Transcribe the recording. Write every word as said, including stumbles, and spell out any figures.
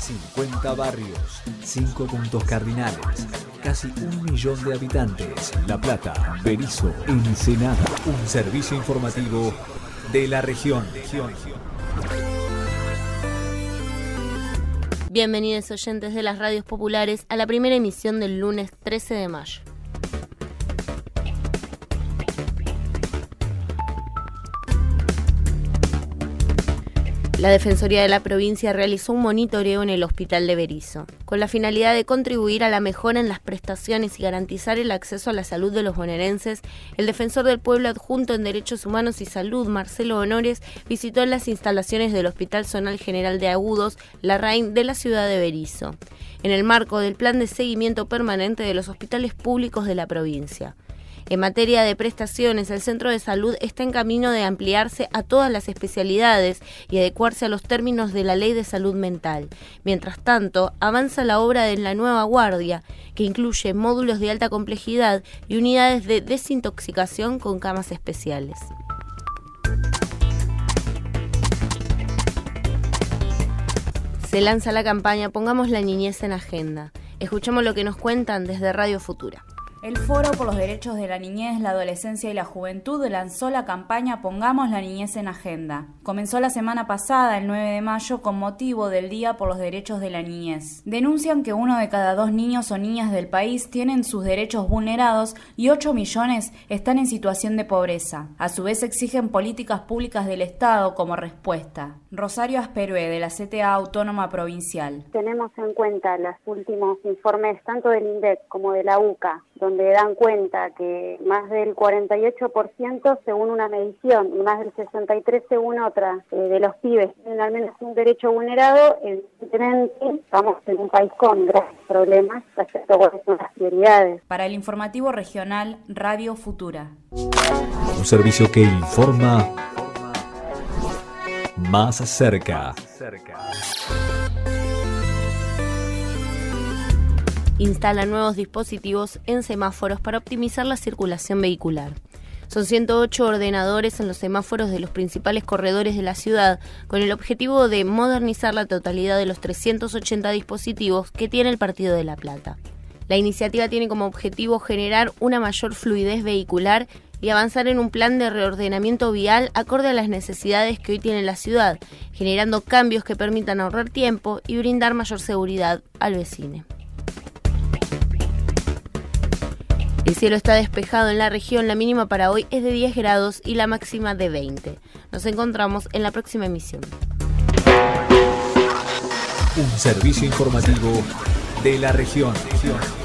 cincuenta barrios, cinco puntos cardinales, casi un millón de habitantes. La Plata, Berisso, Ensenada. Un servicio informativo de la región. Bienvenidos oyentes de las radios populares a la primera emisión del lunes trece de mayo. La Defensoría de la Provincia realizó un monitoreo en el Hospital de Berisso, con la finalidad de contribuir a la mejora en las prestaciones y garantizar el acceso a la salud de los bonaerenses. El defensor del pueblo adjunto en Derechos Humanos y Salud, Marcelo Honores, visitó las instalaciones del Hospital Zonal General de Agudos, Larraín, de la ciudad de Berisso, en el marco del plan de seguimiento permanente de los hospitales públicos de la provincia. En materia de prestaciones, el centro de salud está en camino de ampliarse a todas las especialidades y adecuarse a los términos de la Ley de Salud Mental. Mientras tanto, avanza la obra de la nueva guardia, que incluye módulos de alta complejidad y unidades de desintoxicación con camas especiales. Se lanza la campaña Pongamos la niñez en agenda. Escuchemos lo que nos cuentan desde Radio Futura. El Foro por los Derechos de la Niñez, la Adolescencia y la Juventud lanzó la campaña Pongamos la Niñez en Agenda. Comenzó la semana pasada, el nueve de mayo, con motivo del Día por los Derechos de la Niñez. Denuncian que uno de cada dos niños o niñas del país tienen sus derechos vulnerados y ocho millones están en situación de pobreza. A su vez exigen políticas públicas del Estado como respuesta. Rosario Asperue, de la C T A Autónoma Provincial. Tenemos en cuenta los últimos informes tanto del INDEC como de la U C A, donde dan cuenta que más del cuarenta y ocho por ciento según una medición y más del sesenta y tres por ciento según otra eh, de los pibes tienen al menos un derecho vulnerado. Evidentemente estamos en un país con graves problemas respecto a cuáles son las prioridades. Para el informativo regional, Radio Futura. Un servicio que informa más cerca. Instalan nuevos dispositivos en semáforos para optimizar la circulación vehicular. Son ciento ocho ordenadores en los semáforos de los principales corredores de la ciudad, con el objetivo de modernizar la totalidad de los trescientos ochenta dispositivos que tiene el Partido de La Plata. La iniciativa tiene como objetivo generar una mayor fluidez vehicular y avanzar en un plan de reordenamiento vial acorde a las necesidades que hoy tiene la ciudad, generando cambios que permitan ahorrar tiempo y brindar mayor seguridad al vecino. El cielo está despejado en la región, la mínima para hoy es de diez grados y la máxima de veinte. Nos encontramos en la próxima emisión. Un servicio informativo de la región.